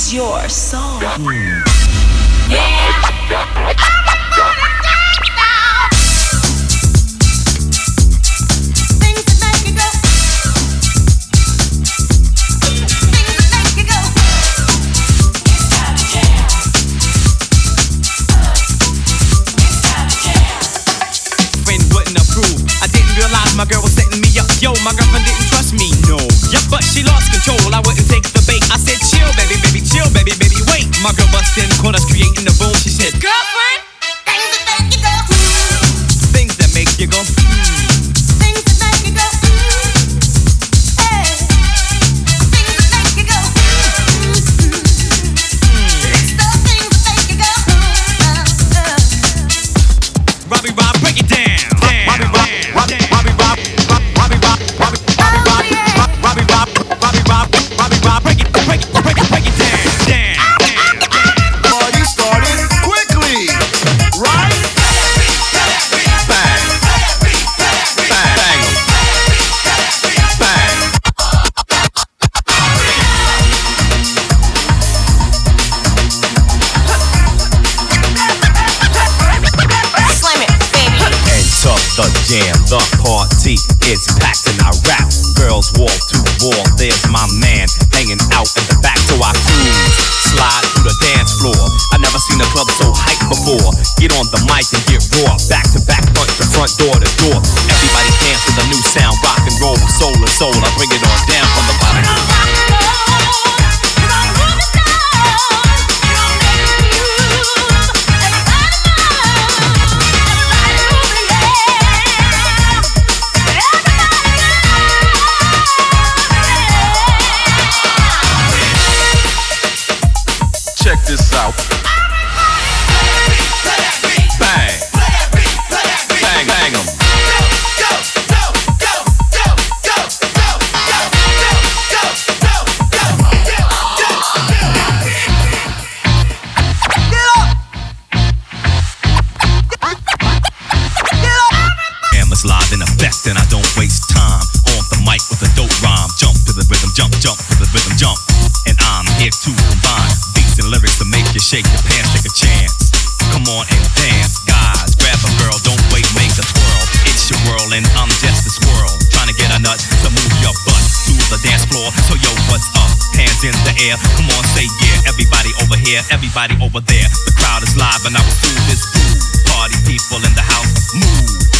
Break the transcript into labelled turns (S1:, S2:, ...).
S1: is your song.
S2: My girl was setting me up, yo, my girlfriend didn't trust me, no. Yeah, but she lost control, I wouldn't take the bait. I said, chill, baby, baby, chill, baby, baby, wait. My girl bust in, caught us creating the boom. She said, girlfriend, things that make you go, things that make you go, things that make you go, hey. Things that make you go, it's the things that make you go, Robbie Rob, break it down.
S3: The jam, the party, it's packed and I rap. Girls wall to wall, there's my man hanging out in the back, so I cruise, slide through the dance floor. I never seen a club so hyped before. Get on the mic and get raw, back to back, front door to door. Everybody dance to the new sound, rock and roll, soul to soul. I bring it on down from the bottom.
S4: Check this out. Bang. Bang, bang 'em.
S3: Hammers live in effect and I don't waste time. On the mic with a dope rhyme. Jump to the rhythm, jump, jump to the rhythm, jump. And I'm here to combine beats and lyrics to make you shake your pants, take a chance. Come on and dance, guys. Grab a girl, don't wait, make a twirl. It's your world and I'm just a squirrel. Trying to get a nut to move your butt to the dance floor. So yo, what's up? Hands in the air. Come on, say yeah. Everybody over here, everybody over there. The crowd is live and I will do this fool. Party people in the house, move.